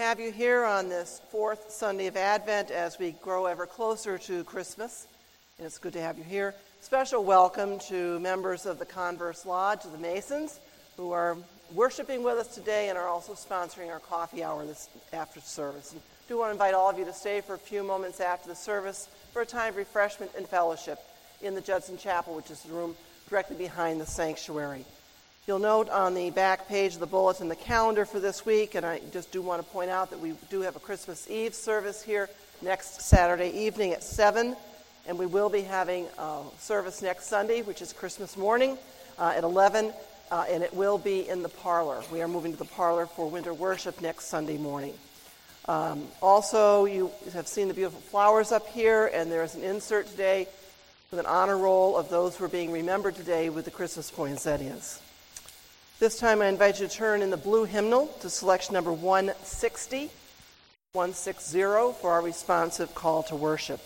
have you here on this fourth Sunday of Advent as we grow ever closer to Christmas. And it's good to have you here. Special welcome to members of the Converse Lodge, the Masons, who are worshiping with us today and are also sponsoring our coffee hour this after service. And I do want to invite all of you to stay for a few moments after the service for a time of refreshment and fellowship in the Judson Chapel, which is the room directly behind the sanctuary. You'll note on the back page of the bulletin the calendar for this week, and I just do want to point out that we do have a Christmas Eve service here next Saturday evening at 7, and we will be having a service next Sunday, which is Christmas morning, at 11, and it will be in the parlor. We are moving to the parlor for winter worship next Sunday morning. Also, you have seen the beautiful flowers up here, and there is an insert today with an honor roll of those who are being remembered today with the Christmas poinsettias. This time I invite you to turn in the blue hymnal to selection number 160 for our responsive call to worship.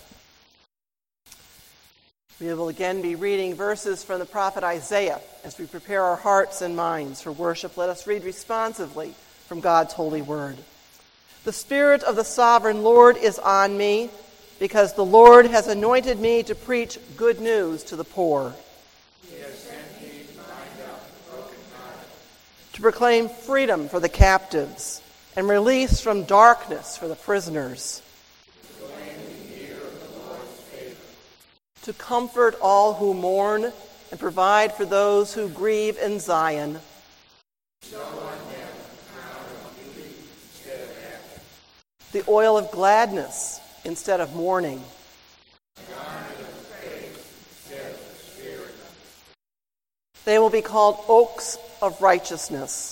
We will again be reading verses from the prophet Isaiah as we prepare our hearts and minds for worship. Let us read responsively from God's holy word. The Spirit of the sovereign Lord is on me, because the Lord has anointed me to preach good news to the poor. To proclaim freedom for the captives and release from darkness for the prisoners. To comfort all who mourn and provide for those who grieve in Zion. The oil of gladness instead of mourning. They will be called oaks of righteousness.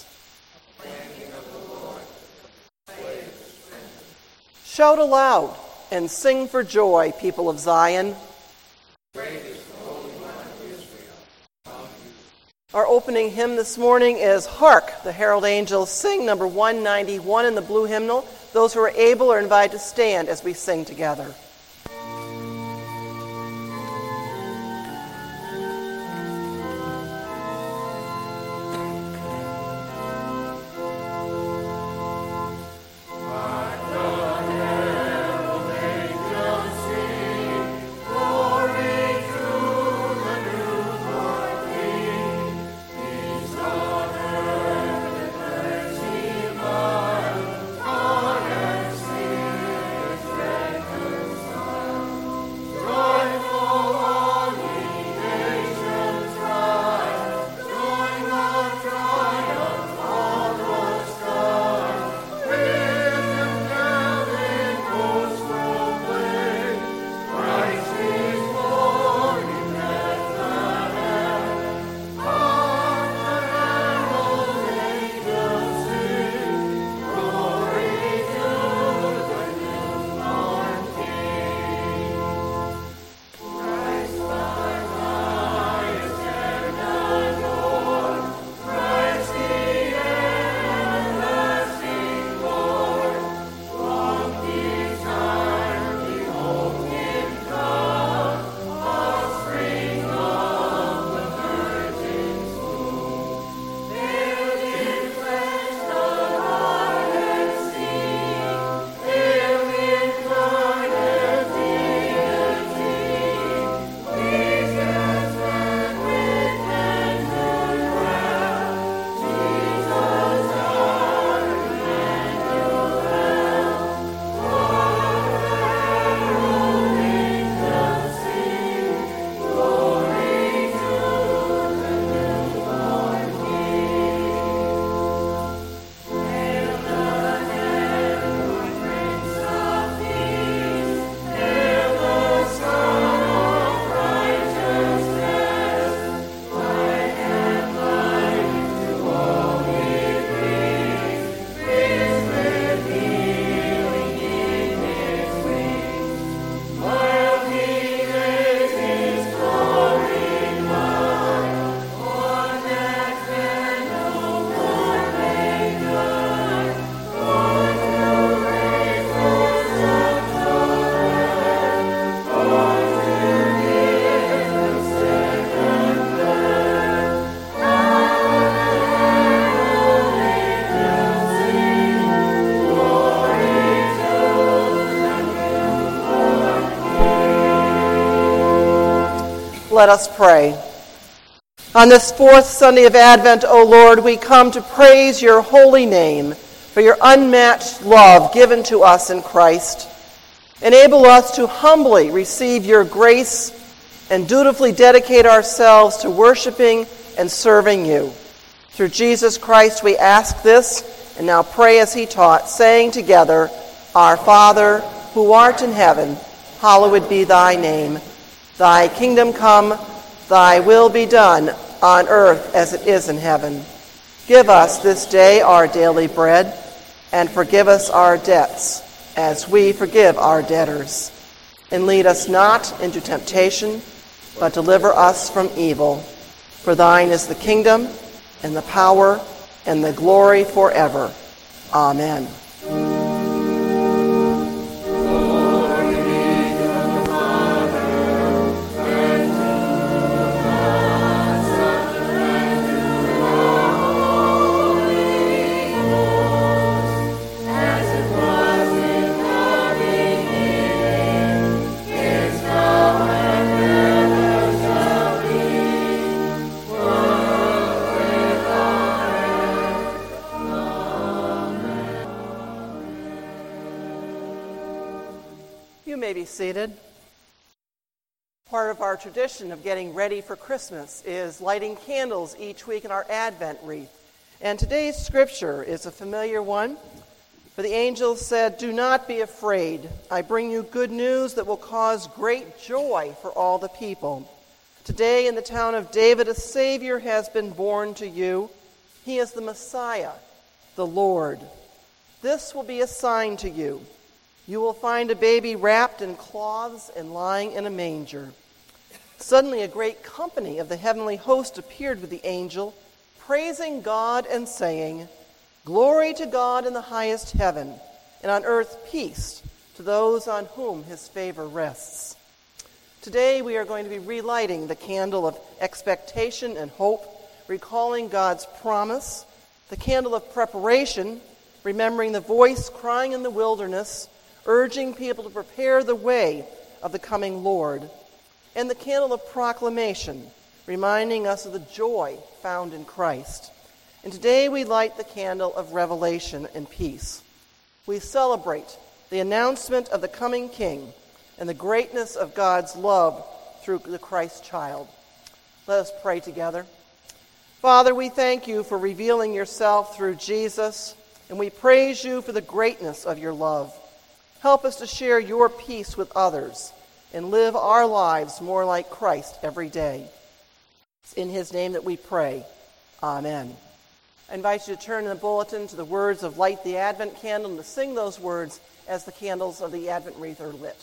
Shout aloud and sing for joy, people of Zion. Our opening hymn this morning is Hark, the Herald Angels Sing, number 191 in the blue hymnal. Those who are able are invited to stand as we sing together. Let us pray. On this fourth Sunday of Advent, O Lord, we come to praise your holy name for your unmatched love given to us in Christ. Enable us to humbly receive your grace and dutifully dedicate ourselves to worshiping and serving you. Through Jesus Christ we ask this, and now pray as he taught, saying together, Our Father, who art in heaven, hallowed be thy name. Thy kingdom come, thy will be done, on earth as it is in heaven. Give us this day our daily bread, and forgive us our debts, as we forgive our debtors. And lead us not into temptation, but deliver us from evil. For thine is the kingdom, and the power, and the glory forever. Amen. Seated. Part of our tradition of getting ready for Christmas is lighting candles each week in our Advent wreath. And today's scripture is a familiar one. For the angel said, Do not be afraid. I bring you good news that will cause great joy for all the people. Today in the town of David a Savior has been born to you. He is the Messiah, the Lord. This will be a sign to you. You will find a baby wrapped in cloths and lying in a manger. Suddenly a great company of the heavenly host appeared with the angel, praising God and saying, Glory to God in the highest heaven, and on earth peace to those on whom his favor rests. Today we are going to be relighting the candle of expectation and hope, recalling God's promise, the candle of preparation, remembering the voice crying in the wilderness, urging people to prepare the way of the coming Lord, and the candle of proclamation, reminding us of the joy found in Christ. And today we light the candle of revelation and peace. We celebrate the announcement of the coming King and the greatness of God's love through the Christ child. Let us pray together. Father, we thank you for revealing yourself through Jesus, and we praise you for the greatness of your love. Help us to share your peace with others and live our lives more like Christ every day. It's in his name that we pray. Amen. I invite you to turn in the bulletin to the words of Light the Advent Candle and to sing those words as the candles of the Advent wreath are lit.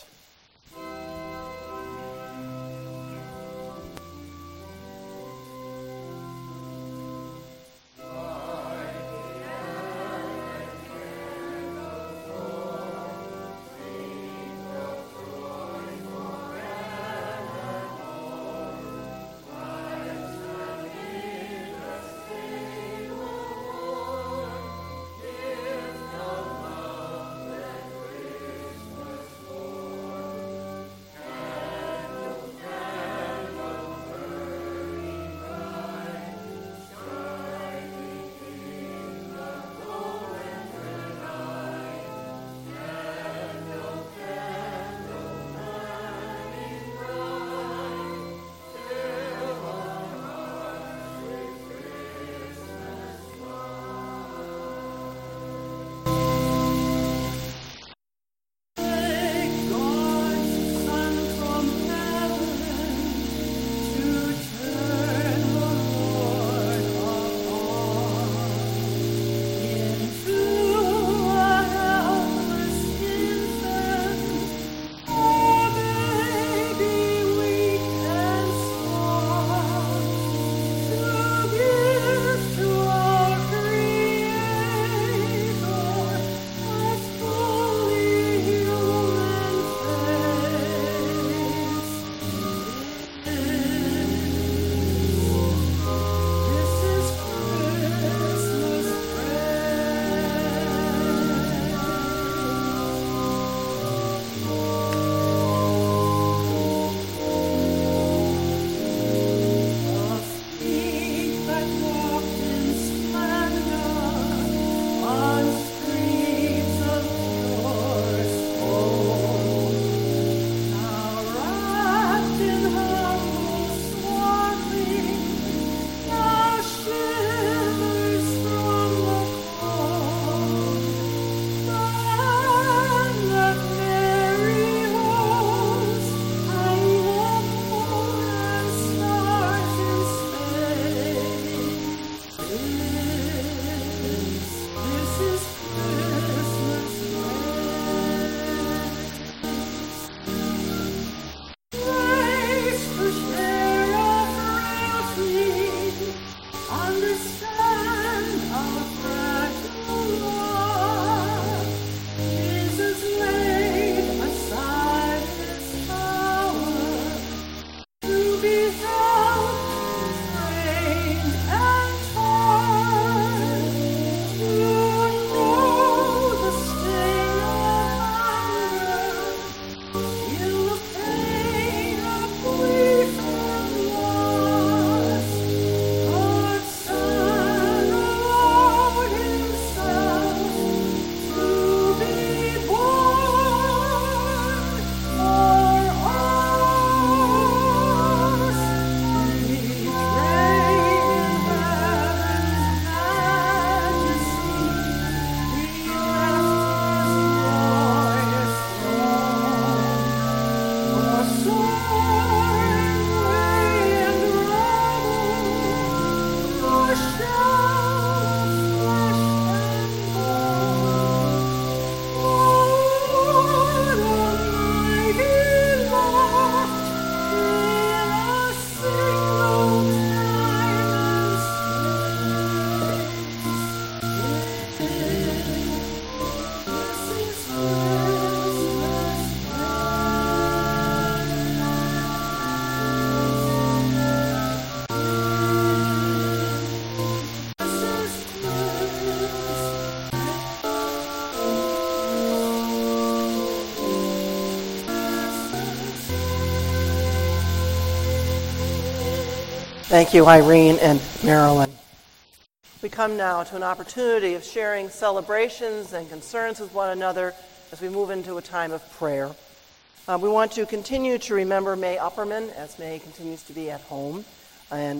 Thank you, Irene and Marilyn. We come now to an opportunity of sharing celebrations and concerns with one another as we move into a time of prayer. We want to continue to remember May Upperman as May continues to be at home. And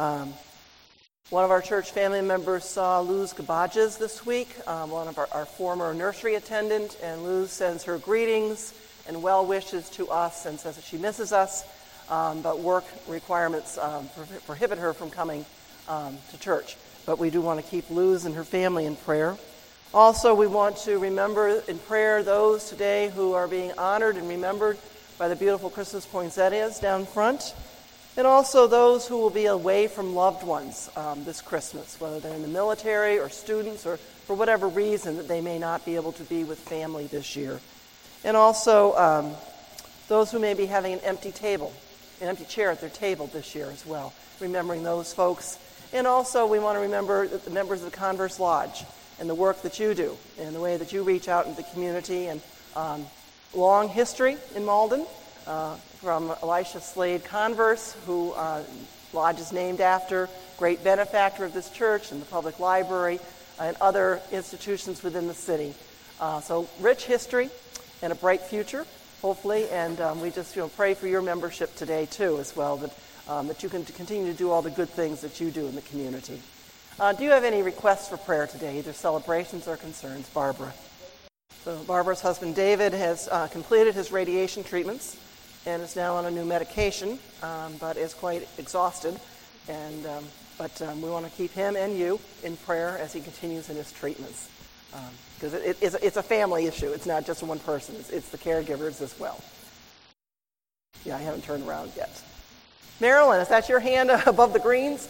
one of our church family members saw Luz Gabages this week, one of our former nursery attendant, and Luz sends her greetings and well wishes to us and says that she misses us, but work requirements prohibit her from coming to church. But we do want to keep Luz and her family in prayer. Also, we want to remember in prayer those today who are being honored and remembered by the beautiful Christmas poinsettias down front, and also those who will be away from loved ones this Christmas, whether they're in the military or students or for whatever reason that they may not be able to be with family this year. And also those who may be having an empty chair at their table this year as well, remembering those folks. And also we want to remember the members of the Converse Lodge and the work that you do and the way that you reach out into the community. And long history in Malden from Elisha Slade Converse, who Lodge is named after, great benefactor of this church and the public library and other institutions within the city. So rich history and a bright future, hopefully. And we just pray for your membership today too as well, that you can continue to do all the good things that you do in the community. Do you have any requests for prayer today, either celebrations or concerns? Barbara. So Barbara's husband David has completed his radiation treatments and is now on a new medication, but is quite exhausted. And but we want to keep him and you in prayer as he continues in his treatments, because it's a family issue. It's not just one person. It's the caregivers as well. Yeah, I haven't turned around yet. Marilyn, is that your hand above the greens?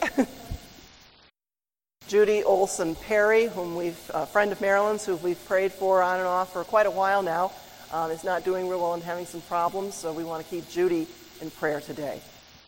Judy Olson Perry, a friend of Marilyn's, who we've prayed for on and off for quite a while now, is not doing real well and having some problems, so we want to keep Judy in prayer today.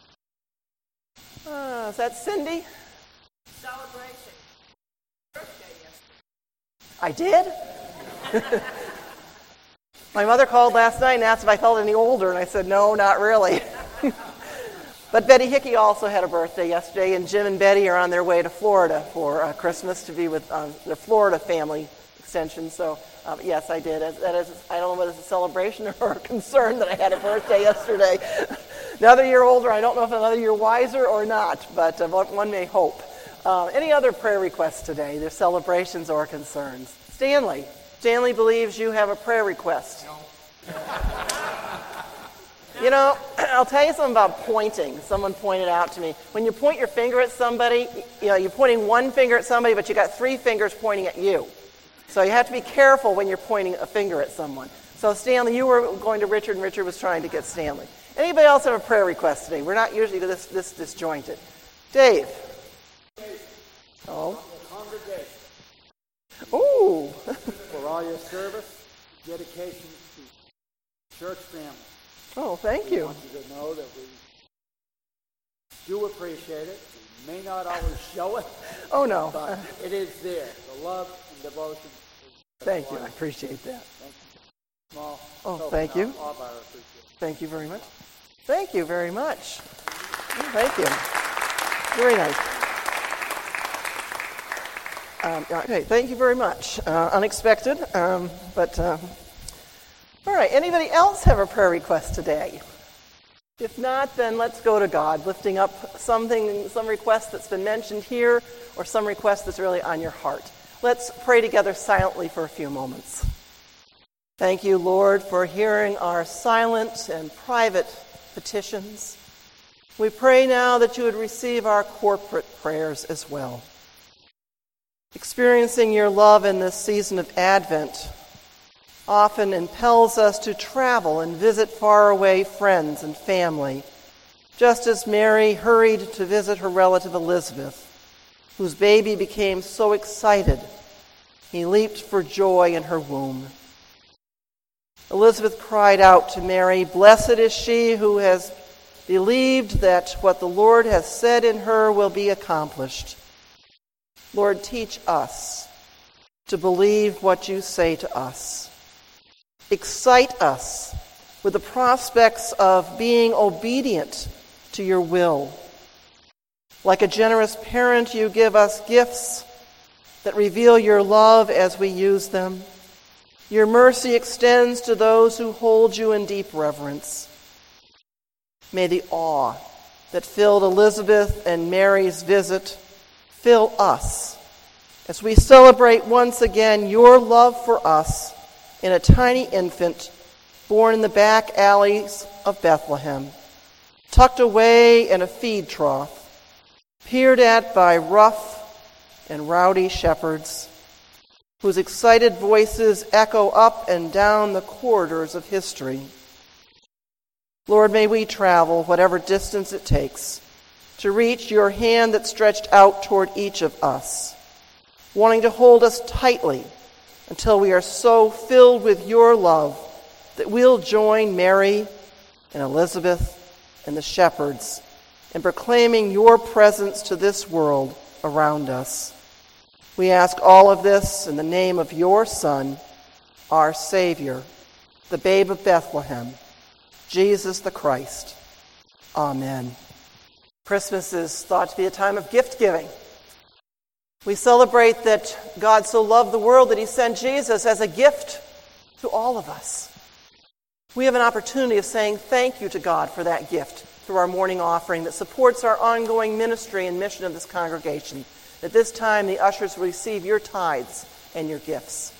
Is that Cindy? Celebration. Birthday yesterday. I did? My mother called last night and asked if I felt any older, and I said, no, not really. But Betty Hickey also had a birthday yesterday, and Jim and Betty are on their way to Florida for Christmas to be with their Florida family extension. So, yes, I did. That is, I don't know whether it's a celebration or a concern that I had a birthday yesterday. Another year older, I don't know if another year wiser or not, but one may hope. Any other prayer requests today, either celebrations or concerns? Stanley. Stanley believes you have a prayer request. No. I'll tell you something about pointing. Someone pointed out to me. When you point your finger at somebody, you're pointing one finger at somebody, but you got three fingers pointing at you. So you have to be careful when you're pointing a finger at someone. So Stanley, you were going to Richard, and Richard was trying to get Stanley. Anybody else have a prayer request today? We're not usually this disjointed. Dave. Oh. Congregation. Ooh. For all your service, dedication to church family. Oh, thank you. We want you to know that we do appreciate it. We may not always show it. Oh, no. But it is there. The love and devotion. Thank you. I appreciate that. Thank you. Small. Oh, thank you. All of our appreciation. Thank you very much. Thank you very much. Thank you. Very nice. Okay, thank you very much. Unexpected, but all right. Anybody else have a prayer request today? If not, then let's go to God, lifting up some request that's been mentioned here, or some request that's really on your heart. Let's pray together silently for a few moments. Thank you, Lord, for hearing our silent and private petitions. We pray now that you would receive our corporate prayers as well. Experiencing your love in this season of Advent often impels us to travel and visit faraway friends and family, just as Mary hurried to visit her relative Elizabeth, whose baby became so excited he leaped for joy in her womb. Elizabeth cried out to Mary, "Blessed is she who has believed that what the Lord has said in her will be accomplished." Lord, teach us to believe what you say to us. Excite us with the prospects of being obedient to your will. Like a generous parent, you give us gifts that reveal your love as we use them. Your mercy extends to those who hold you in deep reverence. May the awe that filled Elizabeth and Mary's visit fill us as we celebrate once again your love for us in a tiny infant born in the back alleys of Bethlehem, tucked away in a feed trough, peered at by rough and rowdy shepherds, whose excited voices echo up and down the corridors of history. Lord, may we travel whatever distance it takes to reach your hand that stretched out toward each of us, wanting to hold us tightly until we are so filled with your love that we'll join Mary and Elizabeth and the shepherds in proclaiming your presence to this world around us. We ask all of this in the name of your Son, our Savior, the babe of Bethlehem, Jesus the Christ. Amen. Christmas is thought to be a time of gift giving. We celebrate that God so loved the world that he sent Jesus as a gift to all of us. We have an opportunity of saying thank you to God for that gift through our morning offering that supports our ongoing ministry and mission of this congregation. At this time, the ushers will receive your tithes and your gifts.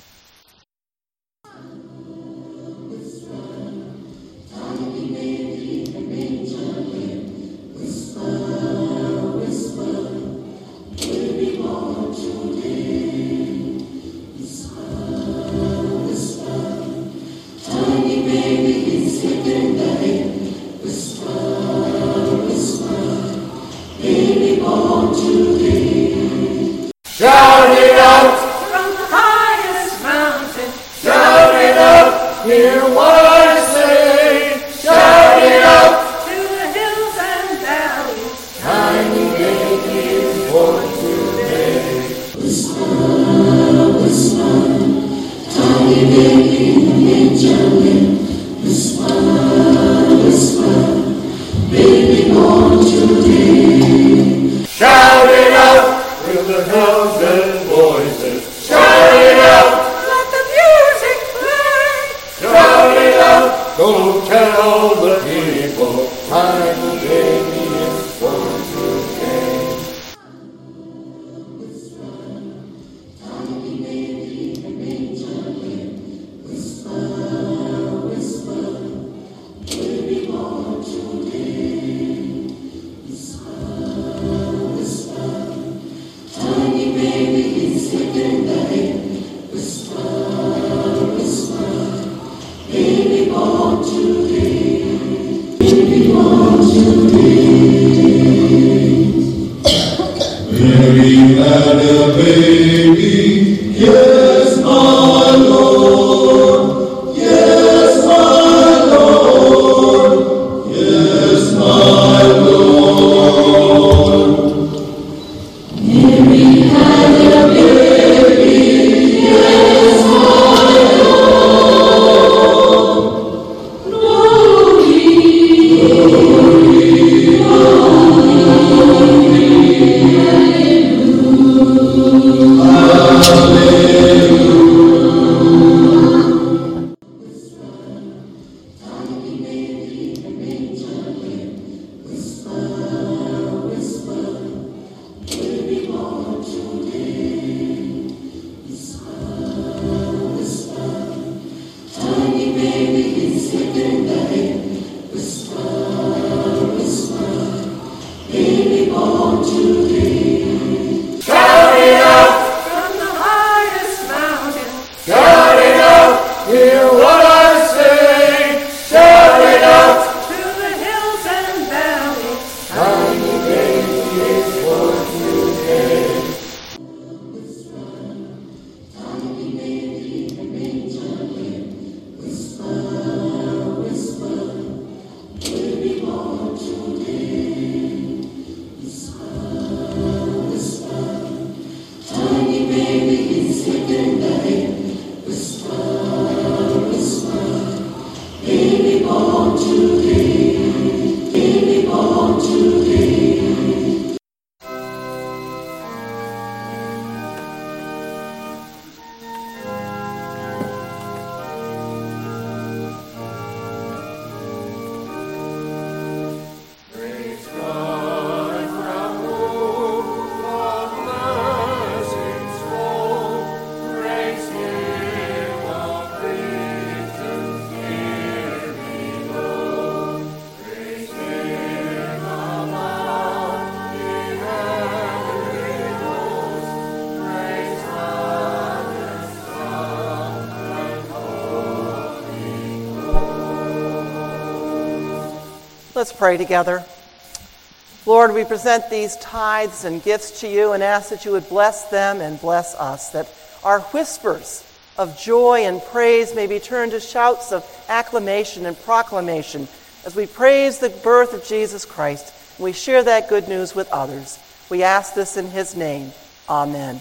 Shout it out from the highest mountain. Shout it out, hear what I say. Shout it out to the hills and valleys. Tiny baby is born today. Whisper, whisper, tiny baby in the manger. Whisper, whisper, baby born today. Shout it out with the drums and voices. Shout it out, let the music play. Shout it out, go tell the people, tiny baby is born today. Tiny baby in the manger. Whisper, whisper, baby born today. Whisper, whisper, tiny baby is sleeping bed. Whisper, whisper, baby born today. Baby born today. Mary had a baby, yes, my Lord. Yes, my Lord. Yes, my Lord. Mary had a baby, yes, my Lord. Glory, glory, glory, hallelujah. Let's pray together. Lord, we present these tithes and gifts to you and ask that you would bless them and bless us, that our whispers of joy and praise may be turned to shouts of acclamation and proclamation as we praise the birth of Jesus Christ and we share that good news with others. We ask this in his name. Amen.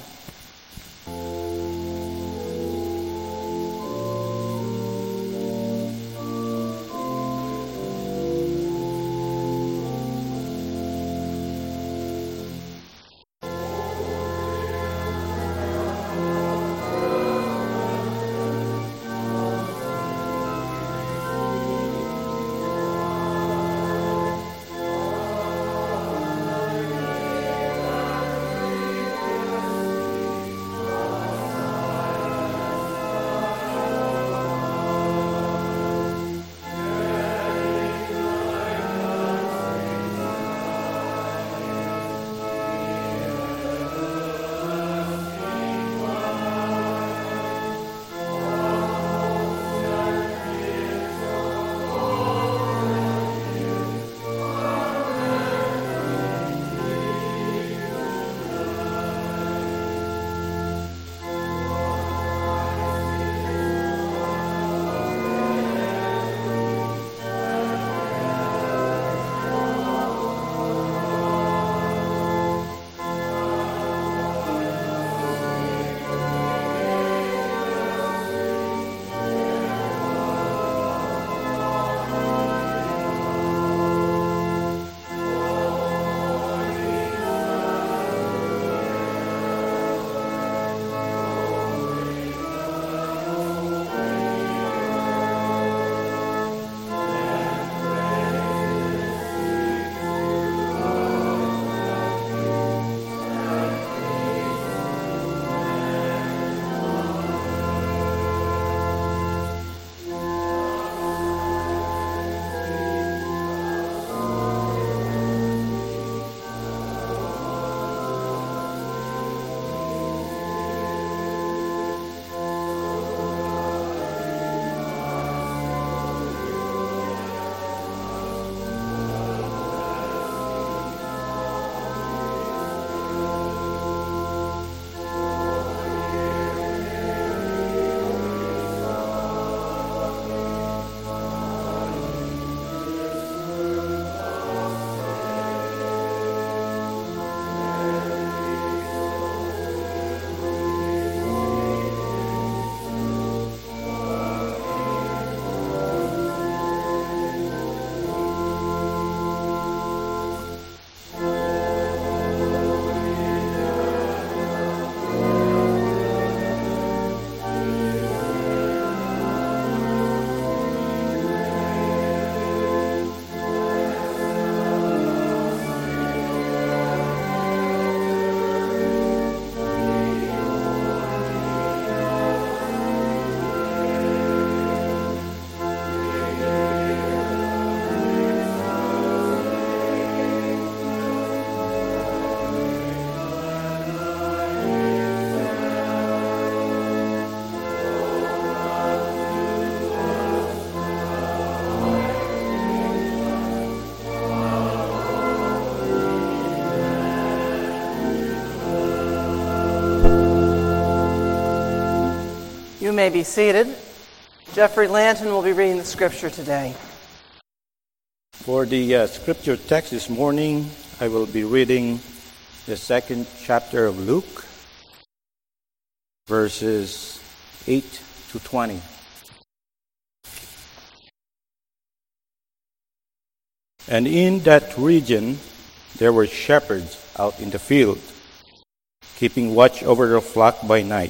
You may be seated. Jeffrey Lanton will be reading the scripture today. For the scripture text this morning, I will be reading the second chapter of Luke, verses 8 to 20. And in that region there were shepherds out in the field, keeping watch over their flock by night.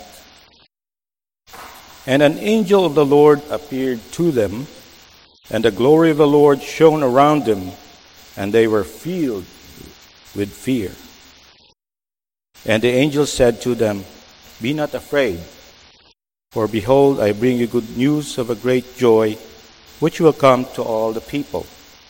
And an angel of the Lord appeared to them, and the glory of the Lord shone around them, and they were filled with fear. And the angel said to them, "Be not afraid, for behold, I bring you good news of a great joy, which will come to all the people.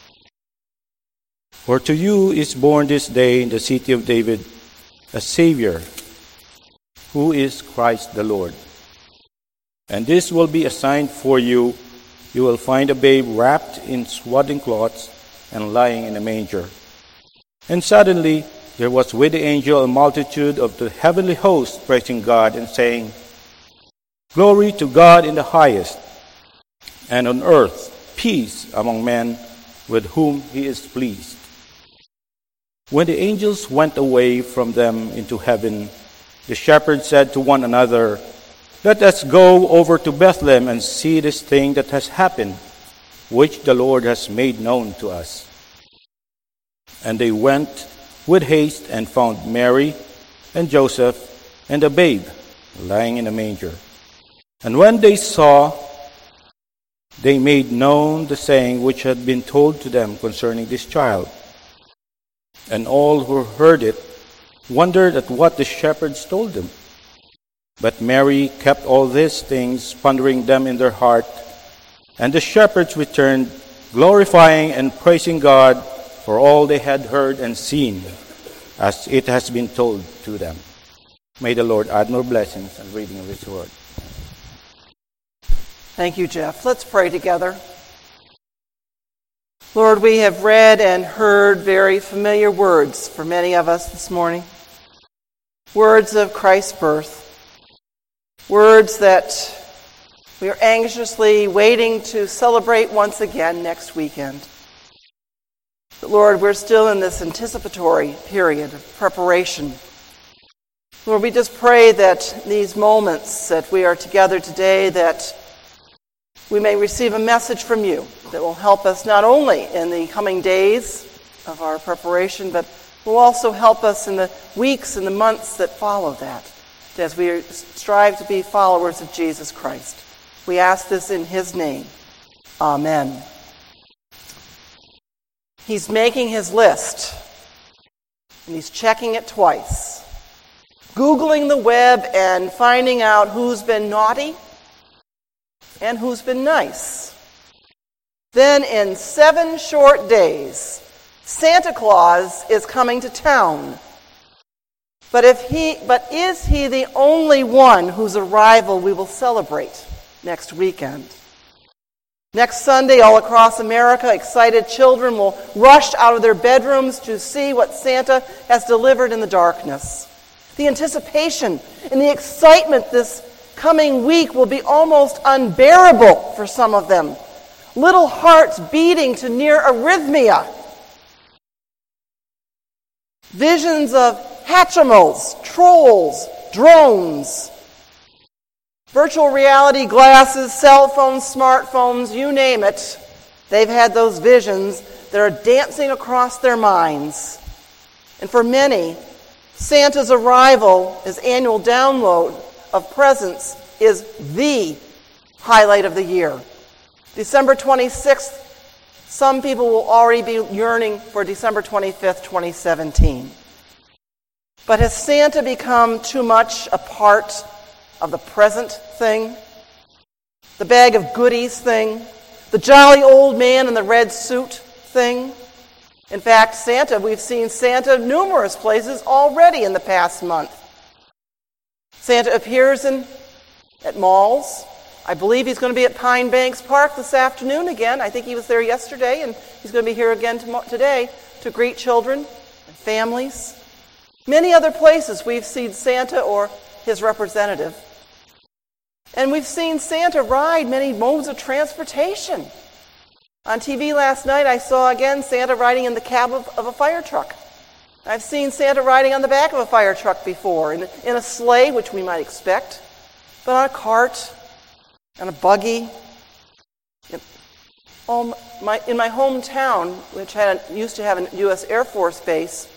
For to you is born this day in the city of David a Savior, who is Christ the Lord. And this will be a sign for you. You will find a babe wrapped in swaddling cloths and lying in a manger. And suddenly there was with the angel a multitude of the heavenly host praising God and saying, Glory to God in the highest, and on earth peace among men with whom he is pleased. When the angels went away from them into heaven, the shepherds said to one another, Let us go over to Bethlehem and see this thing that has happened, which the Lord has made known to us. And they went with haste and found Mary and Joseph and the babe lying in a manger. And when they saw, they made known the saying which had been told to them concerning this child. And all who heard it wondered at what the shepherds told them. But Mary kept all these things, pondering them in their heart. And the shepherds returned, glorifying and praising God for all they had heard and seen, as it has been told to them. May the Lord add more blessings and reading of His word. Thank you, Jeff. Let's pray together. Lord, we have read and heard very familiar words for many of us this morning. Words of Christ's birth. Words that we are anxiously waiting to celebrate once again next weekend. But Lord, we're still in this anticipatory period of preparation. Lord, we just pray that these moments that we are together today, that we may receive a message from you that will help us not only in the coming days of our preparation, but will also help us in the weeks and the months that follow that, as we strive to be followers of Jesus Christ. We ask this in His name. Amen. He's making his list, and he's checking it twice. Googling the web and finding out who's been naughty and who's been nice. Then in 7 short days, Santa Claus is coming to town. But is he the only one whose arrival we will celebrate next weekend? Next Sunday, all across America, excited children will rush out of their bedrooms to see what Santa has delivered in the darkness. The anticipation and the excitement this coming week will be almost unbearable for some of them. Little hearts beating to near arrhythmia. Visions of Hatchimals, trolls, drones, virtual reality glasses, cell phones, smartphones, you name it. They've had those visions that are dancing across their minds. And for many, Santa's arrival, his annual download of presents, is the highlight of the year. December 26th, some people will already be yearning for December 25th, 2017. But has Santa become too much a part of the present thing? The bag of goodies thing? The jolly old man in the red suit thing? In fact, we've seen Santa numerous places already in the past month. Santa appears at malls. I believe he's going to be at Pine Banks Park this afternoon again. I think he was there yesterday, and he's going to be here again today to greet children and families. Many other places we've seen Santa or his representative. And we've seen Santa ride many modes of transportation. On TV last night, I saw again Santa riding in the cab of a fire truck. I've seen Santa riding on the back of a fire truck before, in a sleigh, which we might expect, but on a cart, on a buggy. In my hometown, which used to have a U.S. Air Force base,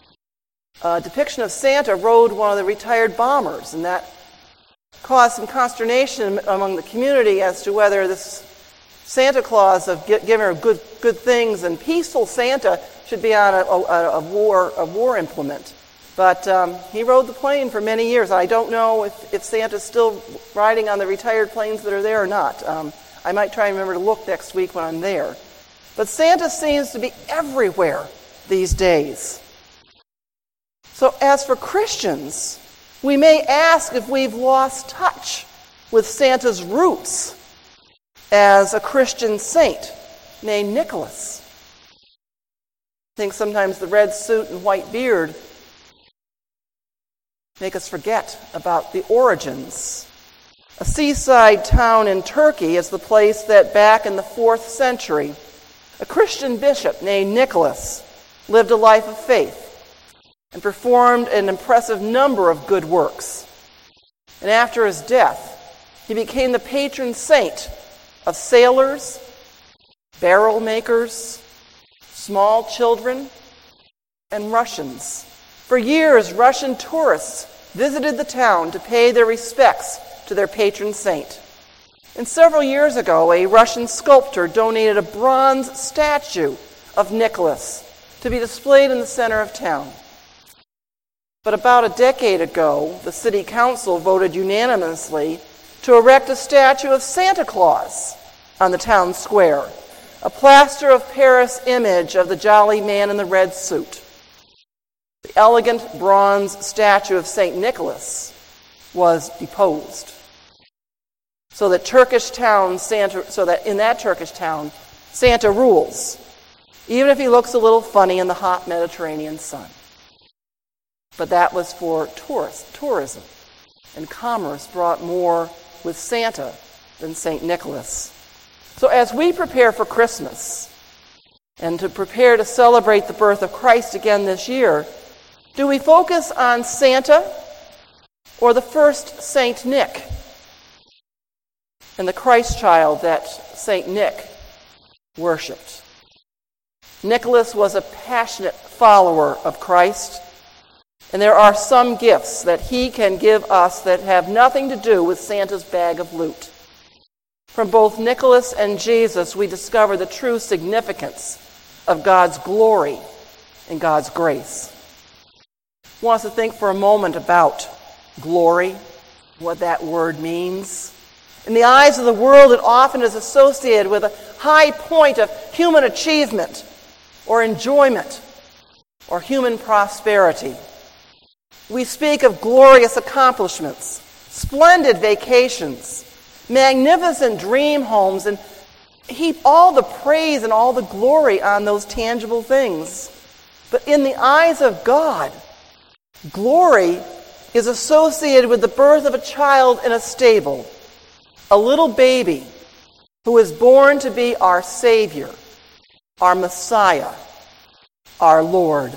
a depiction of Santa rode one of the retired bombers, and that caused some consternation among the community as to whether this Santa Claus of giving her good things and peaceful Santa should be on a war implement. But he rode the plane for many years. I don't know if Santa's still riding on the retired planes that are there or not. I might try and remember to look next week when I'm there. But Santa seems to be everywhere these days. So as for Christians, we may ask if we've lost touch with Santa's roots as a Christian saint named Nicholas. think sometimes the red suit and white beard make us forget about the origins. A seaside town in Turkey is the place that back in the 4th century, a Christian bishop named Nicholas lived a life of faith and performed an impressive number of good works. And after his death, he became the patron saint of sailors, barrel makers, small children, and Russians. For years, Russian tourists visited the town to pay their respects to their patron saint. And several years ago, a Russian sculptor donated a bronze statue of Nicholas to be displayed in the center of town. But about a decade ago, the city council voted unanimously to erect a statue of Santa Claus on the town square, a plaster of Paris image of the jolly man in the red suit. The elegant bronze statue of St. Nicholas was deposed, so that in that Turkish town, Santa rules, even if he looks a little funny in the hot Mediterranean sun. But that was for tourism, and commerce brought more with Santa than St. Nicholas. So as we prepare for Christmas and to prepare to celebrate the birth of Christ again this year, do we focus on Santa or the first St. Nick and the Christ child that St. Nick worshipped? Nicholas was a passionate follower of Christ, and there are some gifts that he can give us that have nothing to do with Santa's bag of loot. From both Nicholas and Jesus, we discover the true significance of God's glory and God's grace. I want us to think for a moment about glory, what that word means. In the eyes of the world, it often is associated with a high point of human achievement or enjoyment or human prosperity. We speak of glorious accomplishments, splendid vacations, magnificent dream homes, and heap all the praise and all the glory on those tangible things. But in the eyes of God, glory is associated with the birth of a child in a stable, a little baby who is born to be our Savior, our Messiah, our Lord.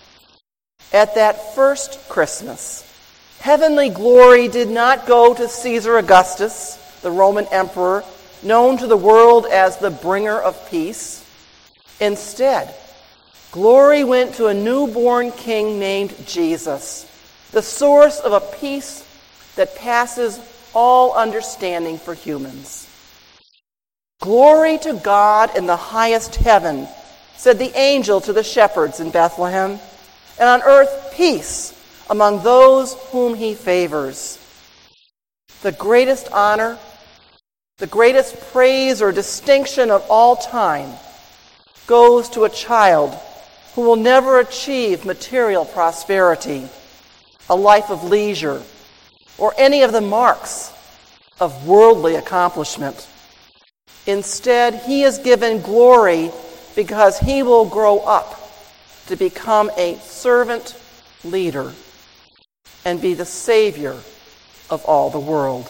At that first Christmas, heavenly glory did not go to Caesar Augustus, the Roman emperor, known to the world as the bringer of peace. Instead, glory went to a newborn king named Jesus, the source of a peace that passes all understanding for humans. Glory to God in the highest heaven, said the angel to the shepherds in Bethlehem, and on earth peace among those whom he favors. The greatest honor, the greatest praise or distinction of all time goes to a child who will never achieve material prosperity, a life of leisure, or any of the marks of worldly accomplishment. Instead, he is given glory because he will grow up to become a servant leader and be the Savior of all the world.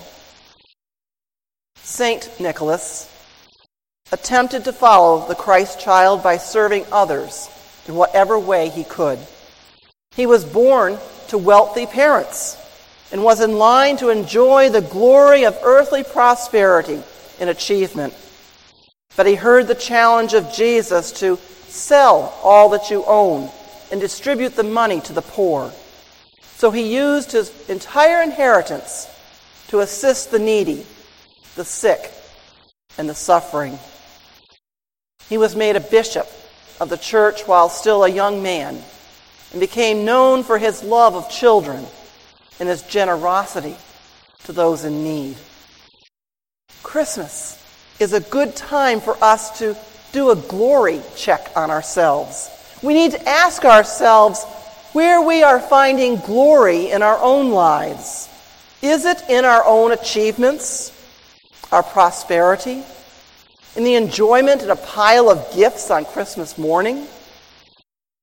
Saint Nicholas attempted to follow the Christ child by serving others in whatever way he could. He was born to wealthy parents and was in line to enjoy the glory of earthly prosperity and achievement. But he heard the challenge of Jesus to sell all that you own and distribute the money to the poor. So he used his entire inheritance to assist the needy, the sick, and the suffering. He was made a bishop of the church while still a young man and became known for his love of children and his generosity to those in need. Christmas is a good time for us to do a glory check on ourselves. We need to ask ourselves where we are finding glory in our own lives. Is it in our own achievements, our prosperity, in the enjoyment and a pile of gifts on Christmas morning?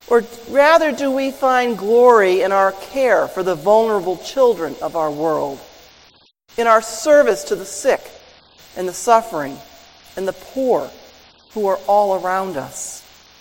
Or rather, do we find glory in our care for the vulnerable children of our world, in our service to the sick and the suffering and the poor who are all around us?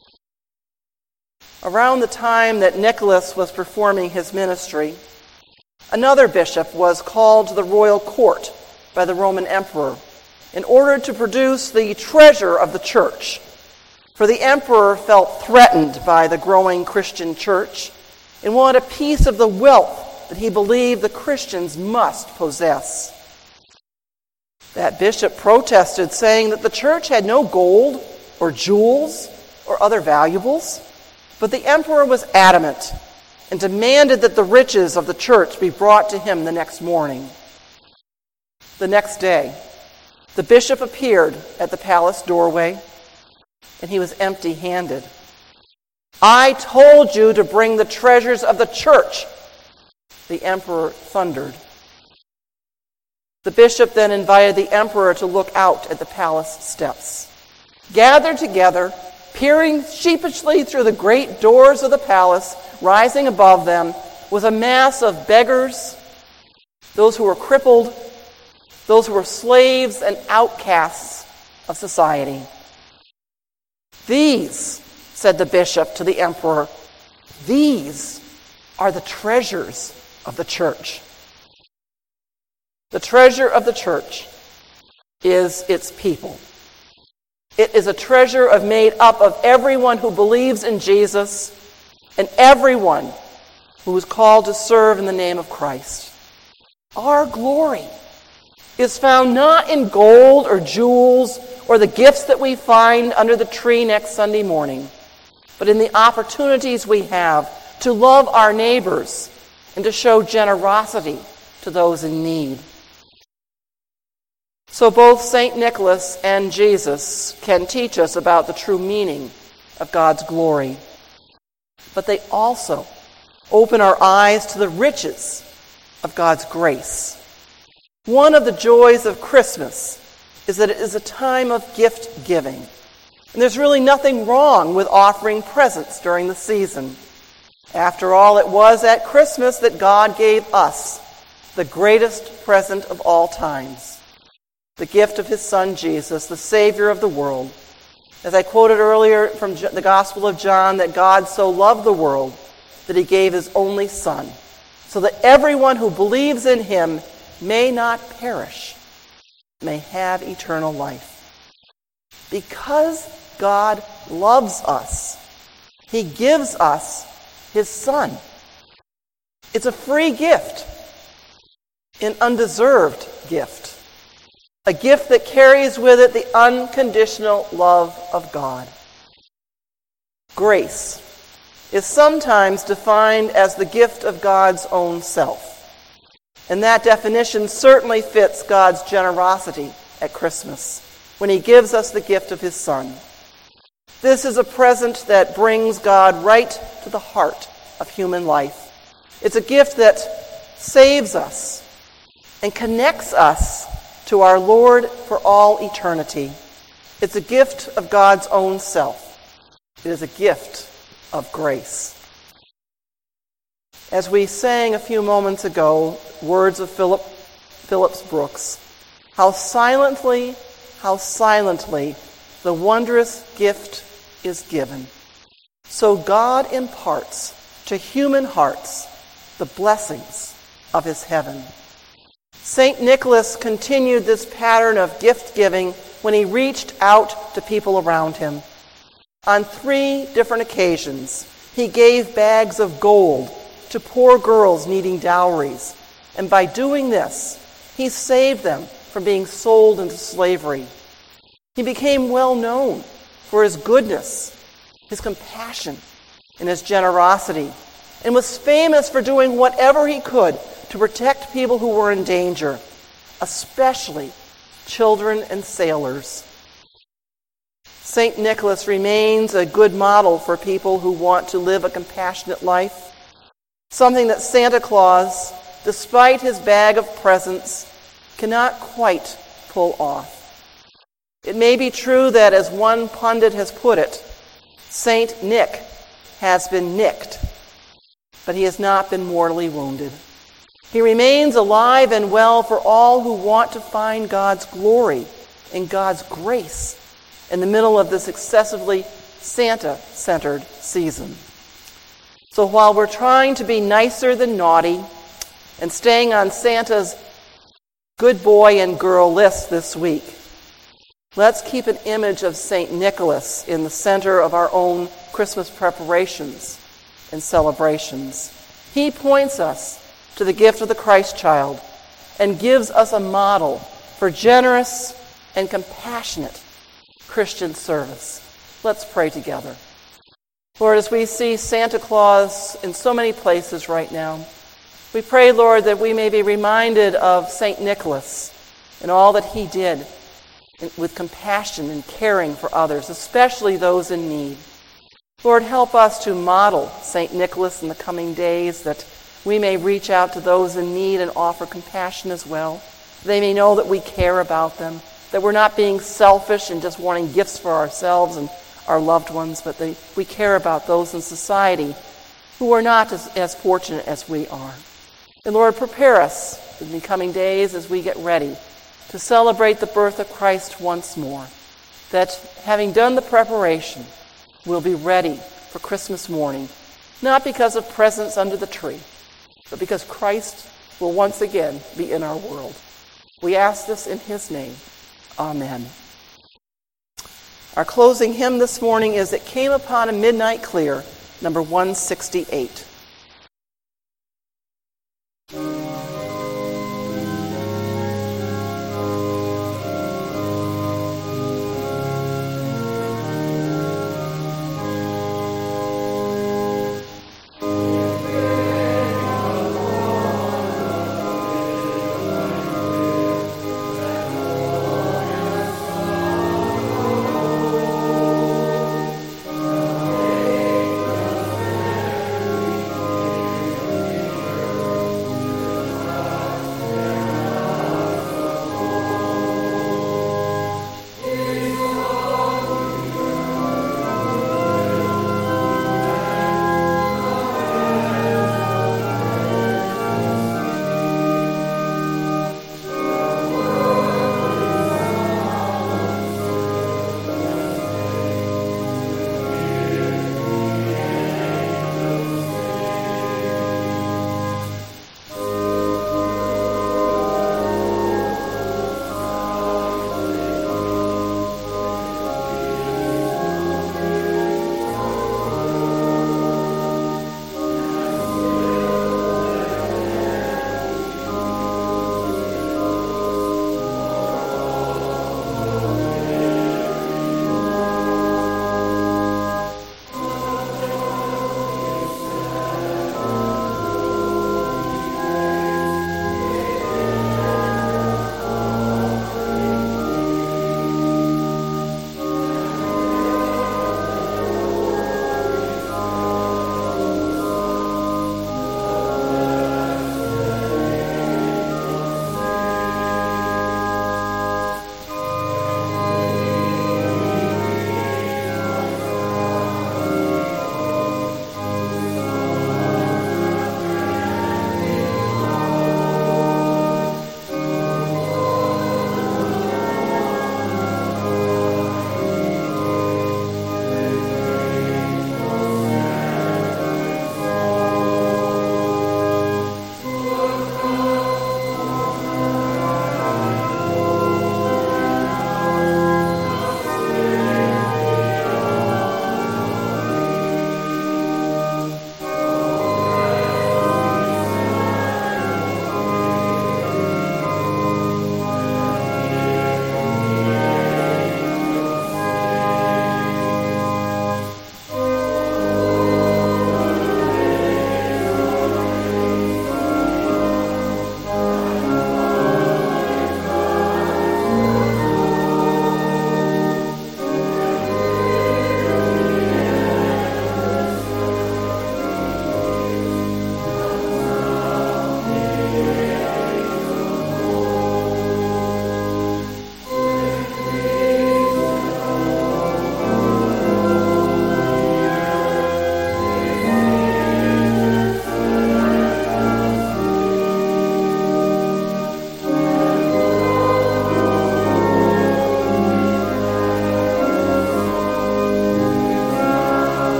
Around the time that Nicholas was performing his ministry, another bishop was called to the royal court by the Roman emperor in order to produce the treasure of the church. For the emperor felt threatened by the growing Christian church and wanted a piece of the wealth that he believed the Christians must possess. That bishop protested, saying that the church had no gold or jewels or other valuables, but the emperor was adamant and demanded that the riches of the church be brought to him the next morning. The next day, the bishop appeared at the palace doorway, and he was empty-handed. "I told you to bring the treasures of the church," the emperor thundered. The bishop then invited the emperor to look out at the palace steps. Gathered together, peering sheepishly through the great doors of the palace, rising above them was a mass of beggars, those who were crippled, those who were slaves and outcasts of society. "These," said the bishop to the emperor, "these are the treasures of the church." The treasure of the church is its people. It is a treasure made up of everyone who believes in Jesus and everyone who is called to serve in the name of Christ. Our glory is found not in gold or jewels or the gifts that we find under the tree next Sunday morning, but in the opportunities we have to love our neighbors and to show generosity to those in need. So both St. Nicholas and Jesus can teach us about the true meaning of God's glory, but they also open our eyes to the riches of God's grace. One of the joys of Christmas is that it is a time of gift giving, and there's really nothing wrong with offering presents during the season. After all, it was at Christmas that God gave us the greatest present of all times, the gift of his Son, Jesus, the Savior of the world. As I quoted earlier from the Gospel of John, that God so loved the world that he gave his only Son, so that everyone who believes in him may not perish, may have eternal life. Because God loves us, he gives us his Son. It's a free gift, an undeserved gift. A gift that carries with it the unconditional love of God. Grace is sometimes defined as the gift of God's own self. And that definition certainly fits God's generosity at Christmas, when he gives us the gift of his Son. This is a present that brings God right to the heart of human life. It's a gift that saves us and connects us to our Lord for all eternity. It's a gift of God's own self. It is a gift of grace. As we sang a few moments ago, words of Phillips Brooks, how silently the wondrous gift is given. So God imparts to human hearts the blessings of his heaven. St. Nicholas continued this pattern of gift-giving when he reached out to people around him. On 3 different occasions, he gave bags of gold to poor girls needing dowries, and by doing this, he saved them from being sold into slavery. He became well known for his goodness, his compassion, and his generosity, and was famous for doing whatever he could to protect people who were in danger, especially children and sailors. St. Nicholas remains a good model for people who want to live a compassionate life, something that Santa Claus, despite his bag of presents, cannot quite pull off. It may be true that, as one pundit has put it, St. Nick has been nicked, but he has not been mortally wounded. He remains alive and well for all who want to find God's glory and God's grace in the middle of this excessively Santa-centered season. So while we're trying to be nicer than naughty and staying on Santa's good boy and girl list this week, let's keep an image of St. Nicholas in the center of our own Christmas preparations and celebrations. He points us to the gift of the Christ child and gives us a model for generous and compassionate Christian service. Let's pray together. Lord, as we see Santa Claus in so many places right now, we pray, Lord, that we may be reminded of St. Nicholas and all that he did with compassion and caring for others, especially those in need. Lord, help us to model St. Nicholas in the coming days, that we may reach out to those in need and offer compassion as well. They may know that we care about them, that we're not being selfish and just wanting gifts for ourselves and our loved ones, but we care about those in society who are not as fortunate as we are. And Lord, prepare us in the coming days as we get ready to celebrate the birth of Christ once more, that having done the preparation, we'll be ready for Christmas morning, not because of presents under the tree, but because Christ will once again be in our world. We ask this in his name. Amen. Our closing hymn this morning is "It Came Upon a Midnight Clear," number 168.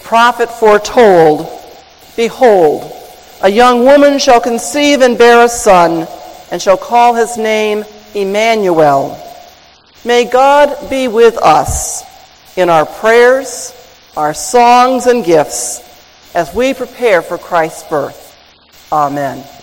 prophet foretold, "Behold, a young woman shall conceive and bear a son, and shall call his name Emmanuel." May God be with us in our prayers, our songs and gifts as we prepare for Christ's birth. Amen.